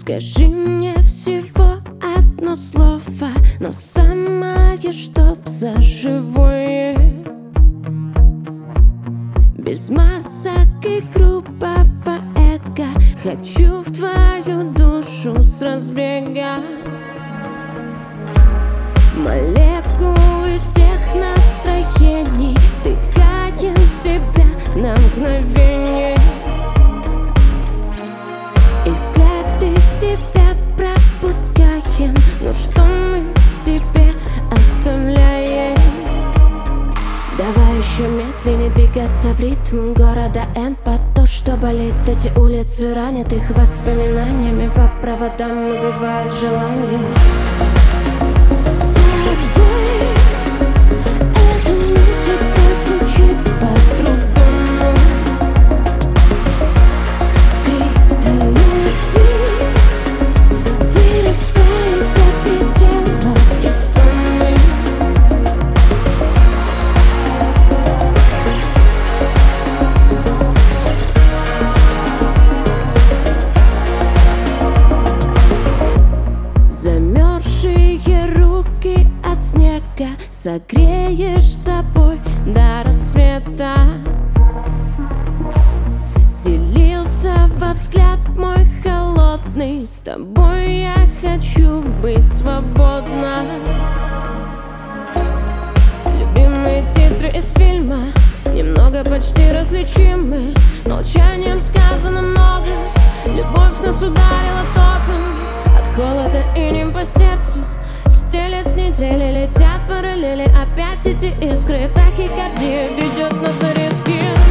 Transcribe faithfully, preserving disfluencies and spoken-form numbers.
Скажи мне всего одно слово, но самое, чтоб за живое, без масок и грубого эго. Хочу в твою душу с разбега. Молекулы всех настроений вдыхаем в себя на мгновение, и взгляды в себя пропускаем. Ну что мы в себе оставляем? Давай еще медленнее двигаться в ритм города Н. По то, что болит, эти улицы ранят их воспоминаниями. По проводам убивают желание. Замерзшие руки от снега согреешь собой до рассвета. Вселился во взгляд мой холодный. С тобой я хочу быть свободна. Любимые титры из фильма немного почти различимы. Молчанием сказано много. Любовь нас ударила током. Холода и ним по сердцу стелет недели, летят параллели. Опять эти искры, тахикардия ведет нас на риски.